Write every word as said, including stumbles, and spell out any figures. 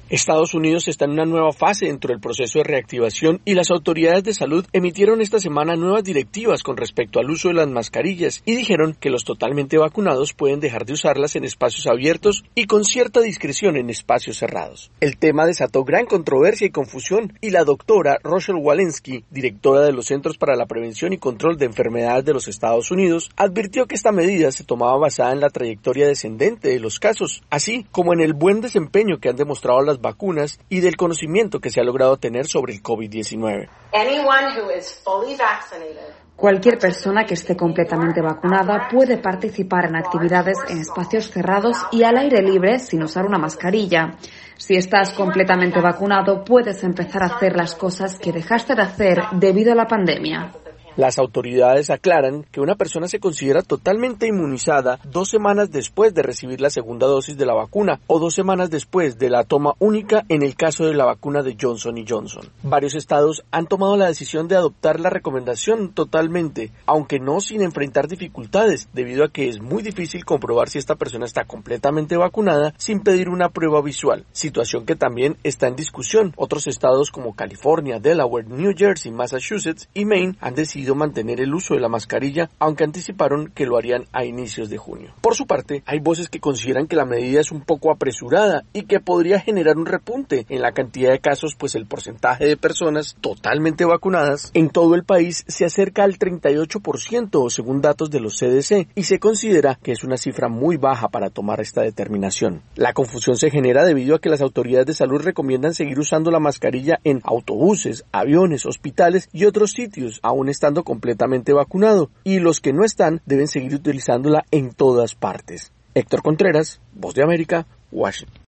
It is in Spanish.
Estados Unidos está en una nueva fase dentro del proceso de reactivación y las autoridades de salud emitieron esta semana nuevas directivas con respecto al uso de las mascarillas y dijeron que los totalmente vacunados pueden dejar de usarlas en espacios abiertos y con cierta discreción en espacios cerrados. El tema desató gran controversia y confusión y la doctora Rochelle Walensky, directora de los Centros para la Prevención y Control de Enfermedades de los Estados Unidos, advirtió que esta medida se tomaba basada en la trayectoria descendente de los casos, así como en el buen desempeño que han demostrado las vacunas y del conocimiento que se ha logrado tener sobre el COVID diecinueve. Cualquier persona que esté completamente vacunada puede participar en actividades en espacios cerrados y al aire libre sin usar una mascarilla. Si estás completamente vacunado, puedes empezar a hacer las cosas que dejaste de hacer debido a la pandemia. Las autoridades aclaran que una persona se considera totalmente inmunizada dos semanas después de recibir la segunda dosis de la vacuna o dos semanas después de la toma única en el caso de la vacuna de Johnson y Johnson. Varios estados han tomado la decisión de adoptar la recomendación totalmente, aunque no sin enfrentar dificultades, debido a que es muy difícil comprobar si esta persona está completamente vacunada sin pedir una prueba visual, situación que también está en discusión. Otros estados como California, Delaware, New Jersey, Massachusetts y Maine han decidido mantener el uso de la mascarilla, aunque anticiparon que lo harían a inicios de junio. Por su parte, hay voces que consideran que la medida es un poco apresurada y que podría generar un repunte en la cantidad de casos, pues el porcentaje de personas totalmente vacunadas en todo el país se acerca al treinta y ocho por ciento según datos de los C D C y se considera que es una cifra muy baja para tomar esta determinación. La confusión se genera debido a que las autoridades de salud recomiendan seguir usando la mascarilla en autobuses, aviones, hospitales y otros sitios, aún estando completamente vacunado, y los que no están deben seguir utilizándola en todas partes. Héctor Contreras, Voz de América, Washington.